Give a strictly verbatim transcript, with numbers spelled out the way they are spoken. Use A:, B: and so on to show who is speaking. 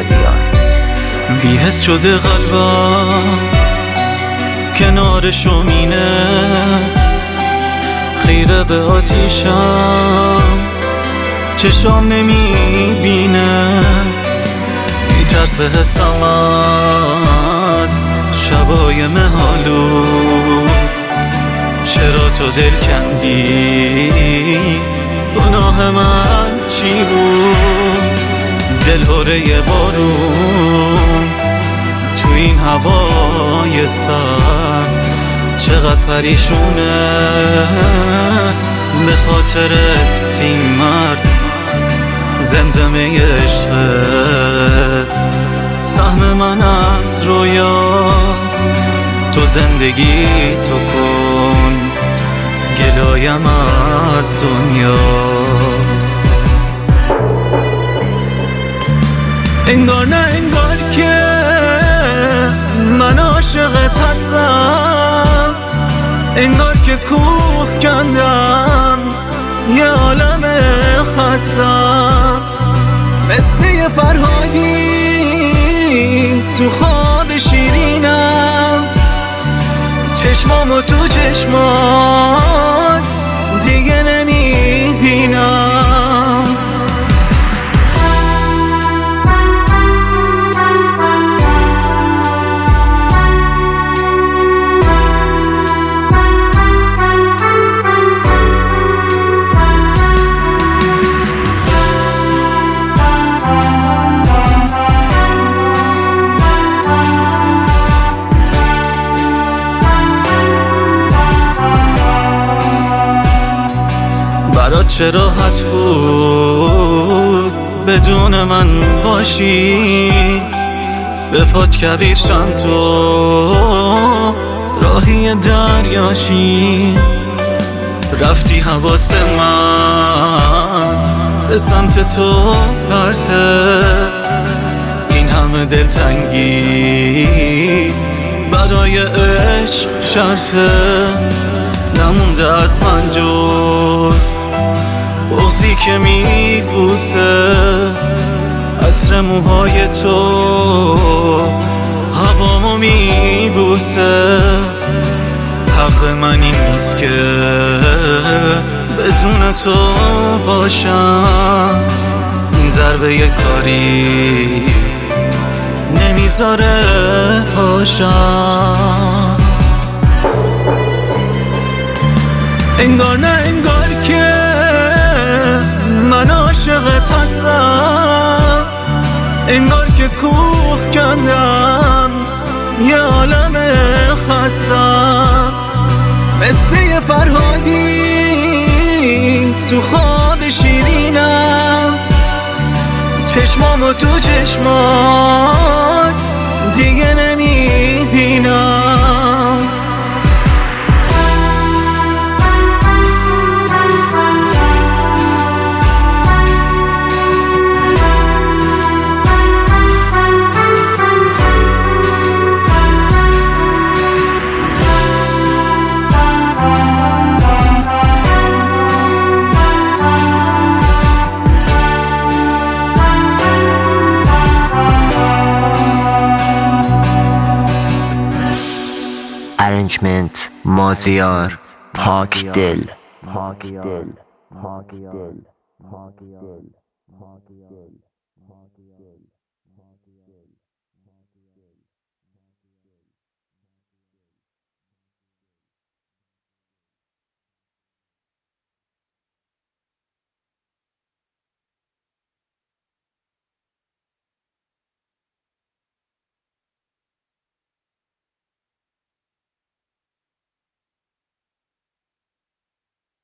A: مازیار.
B: بی‌حس شده قلبم کنار شومینه، خیره به آتیشم چشام نمیبینه، میترسه حسم از شبای مهالود. چرا تو دل کندی؟ گناه من چی بود؟ دل هره بارون تو این هوای سرد، چقدر پریشونه به خاطرت این مرد. زمزمه عشقت سهم من از رویاست، تو زندگی تو کن، گلایم از دنیاست. انگار نه انگار که من عاشقت هستم، انگار که کوه کندم یه عالم خستم. مثل یه فرهادی تو خواب شیرینم، چشمامو تو چشمات دیگه نمیبینم. برات چه راحت بود بدون من باشی، به پات کویر شن تو راهی دریاشی. رفتی حواس من به سمت تو پرته، این همه دلتنگی برای عشق شرطه. نمونده از من جز بغضی که میبوسه، عطر موهای تو هوامو میبوسه. حق من این نیست که بدون تو باشم، این ضربه یه کاری نمیذاره باشم. انگار نه انگار که من عاشقت هستم، انگار که کوه کندم یه عالم خستم. مثل یه فرهادی تو خواب شیرینم، چشمامو تو چشمات دیگه نمیبینم.
A: ارنجمنت مازیار پاک دل. پاک دل. پاک دل. پاک دل. پاک دل.